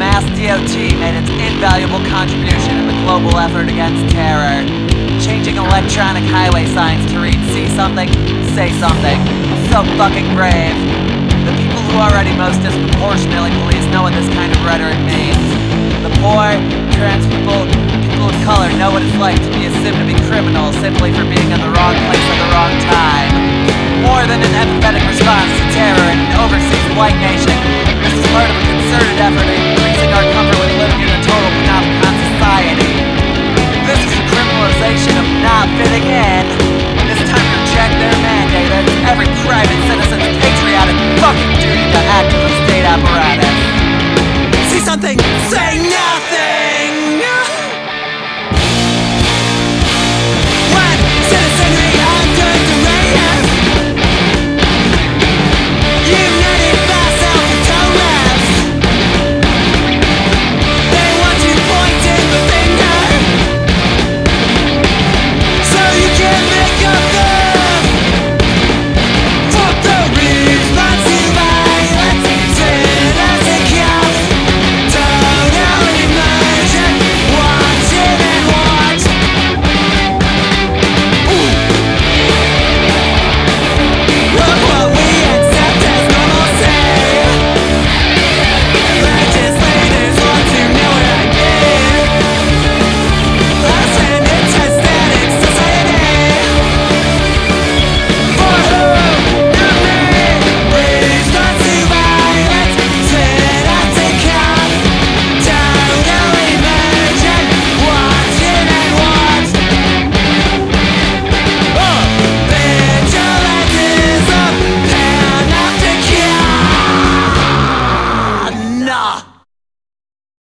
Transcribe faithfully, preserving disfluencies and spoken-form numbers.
Mass D O T made its invaluable contribution in the global effort against terror, changing electronic highway signs to read "See something, say something." So fucking brave. The people who already most disproportionately police know what this kind of rhetoric means. The poor, trans people, people of color know what it's like to be assumed to be criminals simply for being in the wrong place at the wrong time. More than an empathetic response to terror in an overseas white nation, this is part of a concerted effort at increasing our